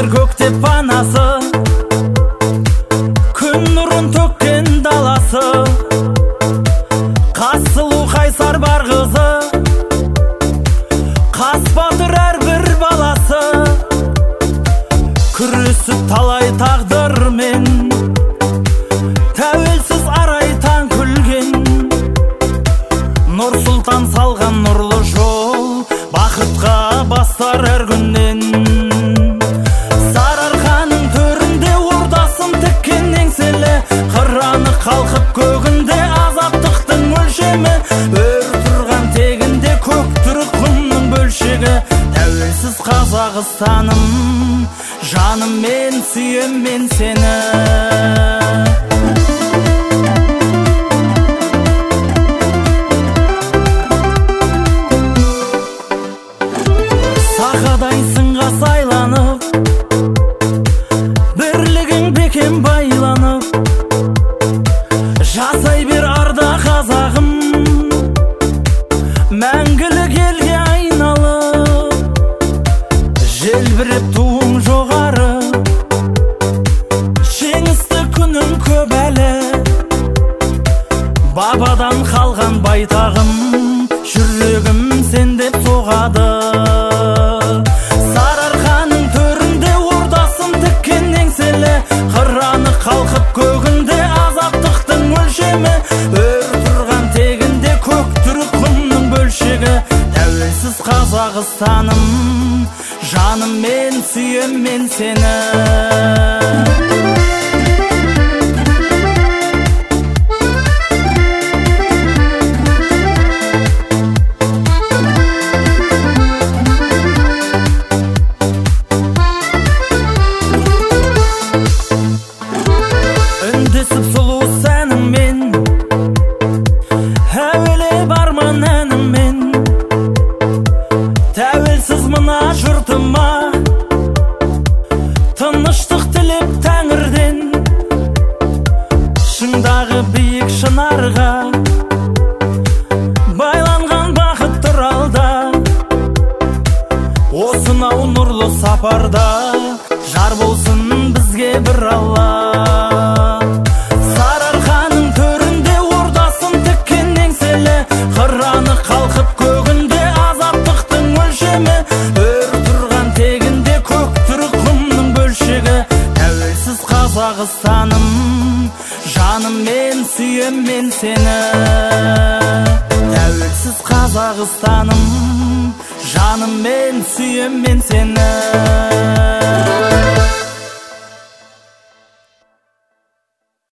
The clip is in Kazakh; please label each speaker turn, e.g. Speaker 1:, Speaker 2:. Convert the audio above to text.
Speaker 1: көктеп панасы, күн нұрын төккен даласы, қас сұлу қайсар бар қызы, қас батыр әрбір баласы, күресіп талай тағдырмен, тәуелсіз арай таң күлген, Нұр Сұлтан салған нұрлы жол, бақытқа бастар әр күннен. Сарыарқаның төрінде ордасын тіккен еңселі, қыраны қалқып көгінде азаттықтың өлшемі, өр тұрған тегінде көк түрік құмның бөлшегі. Тәуелсіз Қазақстаным, жаным мен сүйем мен сені. Сақадай сынға сайланып, бірлігің бекем байланып, жасай бер арда қазағым, мәңгілік елге айналып, желбіреп туым жоғары, жеңісті күнің көп әлі, бабадан қалған байтағым, жүрегім сен деп соғады. Сарыарқаның төрінде ордасын тіккен еңселі, қыраны қалқып көгінде азаттықтың өлшемі, өр тұрған тегінде көк түрік құмның бөлшегі. Тәуелсіз Қазақстаным, жаным мен сүйем мен сені. Үндесіп сұлу сәніңмен, әуеле бармын әніммен, тәуелсіз мына жұртыма, тыныштық тілеп тәңірден, шыңдағы биік шынарға, байланған бақыт тұр алда, осынау нұрлы сапарда, жар болсын бізге бір Алла. Сарыарқаның төрінде ордасын тіккен еңселі, қыраны қалқып көгінде азаттықтың өлшемі, өр тұрған тегінде көк түрік құмның бөлшегі. Тәуелсіз Қазақстаным, жаным мен сүйем мен сені. Тәуелсіз Қазақстаным, жаным мен сүйем мен сені.